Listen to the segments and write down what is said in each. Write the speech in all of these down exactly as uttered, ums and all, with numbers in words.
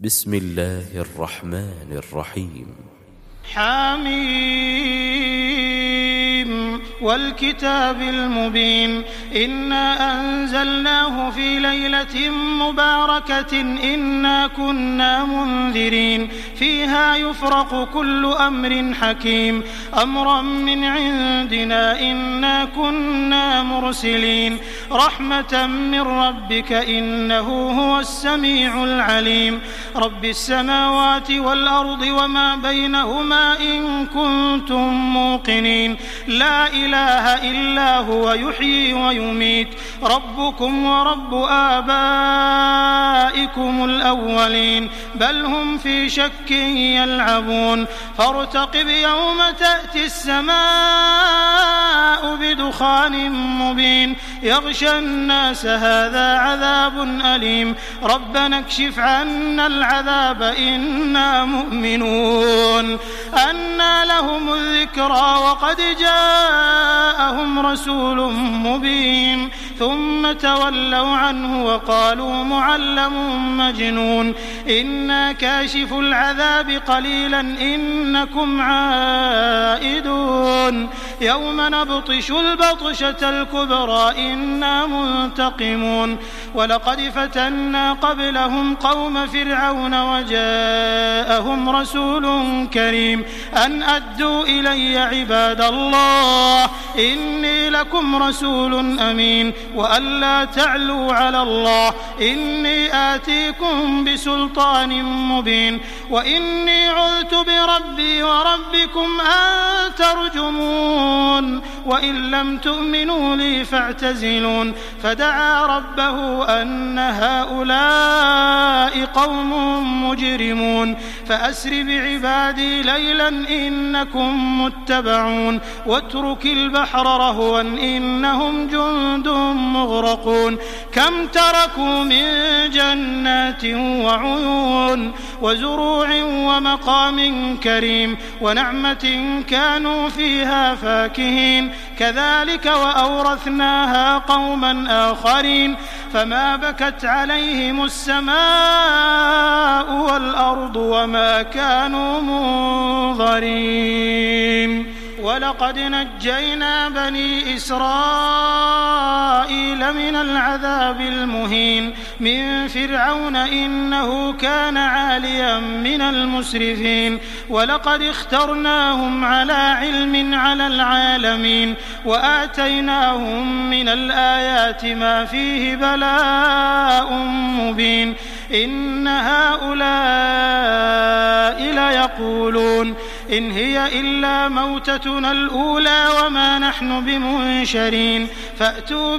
بسم الله الرحمن الرحيم. حميم والكتاب المبين إنا أنزلناه في ليلة مباركة إنا كنا منذرين فيها يفرق كل أمر حكيم أمرا من عندنا إنا كنا مرسلين رحمة من ربك إنه هو السميع العليم رب السماوات والأرض وما بينهما إن كنتم موقنين لا إله إلا هو يحيي ويميت ربكم ورب آبائكم الأولين بل هم في شك يلعبون فارتقب يوم تأتي السماء بدخان مبين يغشى الناس هذا عذاب أليم ربنا اكشف عنا العذاب إنا مؤمنون أنى لهم الذكرى وقد جاءهم رسول مبين ثم تولوا عنه وقالوا معلم مجنون إنا كاشف العذاب قليلا إنكم عائدون يوم نبطش البطشة الكبرى إنا منتقمون ولقد فتنا قبلهم قوم فرعون وجاءهم رسول كريم أن أدوا إلي عباد الله إني لكم رسول أمين وأن لا تعلوا على الله إني آتيكم بسلطان مبين وإني عذت بربي وربكم أن ترجمون وإن لم تؤمنوا لي فاعتزلون فدعا ربه أن هؤلاء قوم مجرمون فأسر بعبادي ليلا إنكم متبعون واترك البحر رهوا إنهم جند مغرقون كم تركوا من جنات وعيون وزروع ومقام كريم ونعمة كانوا فيها فاكهين كذلك وأورثناها قوما آخرين فما بكت عليهم السماء والأرض وما كانوا منظرين ولقد نجينا بني إسرائيل من العذاب المهين من فرعون إنه كان عاليا من المسرفين ولقد اخترناهم على علم على العالمين وآتيناهم من الآيات ما فيه بلاء مبين إن هؤلاء ليقولون إن هي إلا موتتنا الأولى وما نحن بمنشرين فأتوا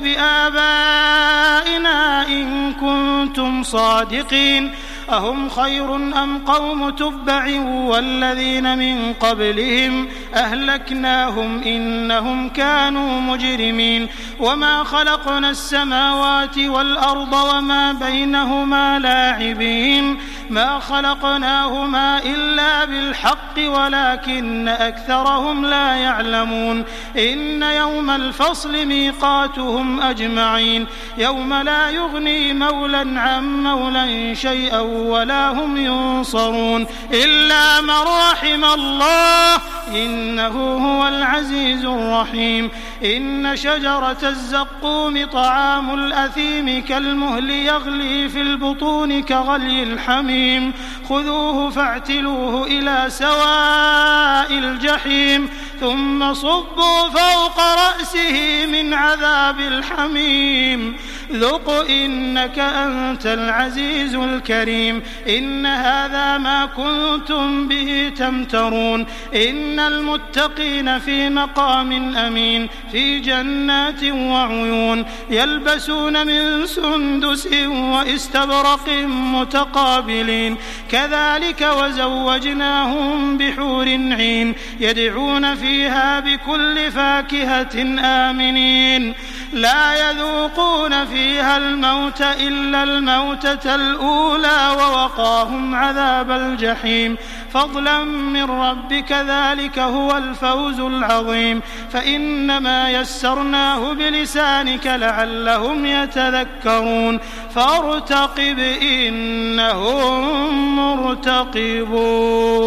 بآبائنا إن كنتم صادقين أهم خير أم قوم تبع والذين من قبلهم أهلكناهم إنهم كانوا مجرمين وما خلقنا السماوات والأرض وما بينهما لاعبين ما خلقناهما إلا بالحق ولكن أكثرهم لا يعلمون إن يوم الفصل ميقاتهم أجمعين يوم لا يغني مولا عن مولا شيئا ولا هم ينصرون إلا من رحم الله إنه هو العزيز الرحيم إن شجرة الزقوم طعام الأثيم كالمهل يغلي في البطون كغلي الحميم خذوه فاعتلوه إلى سواء الجحيم ثم صبوا فوق رأسه من عذاب الحميم ذق إنك أنت العزيز الكريم إن هذا ما كنتم به تمترون إن المتقين في مقام أمين في جنات وعيون يلبسون من سندس واستبرق متقابلين كذلك وزوجناهم بحور عين يدعون فيها بكل فاكهة آمنين لا يذوقون فيها الموت إلا الموتة الأولى ووقاهم عذاب الجحيم فضلا من ربك ذلك هو الفوز العظيم فإنما يسرناه بلسانك لعلهم يتذكرون فارتقب إنهم مرتقبون.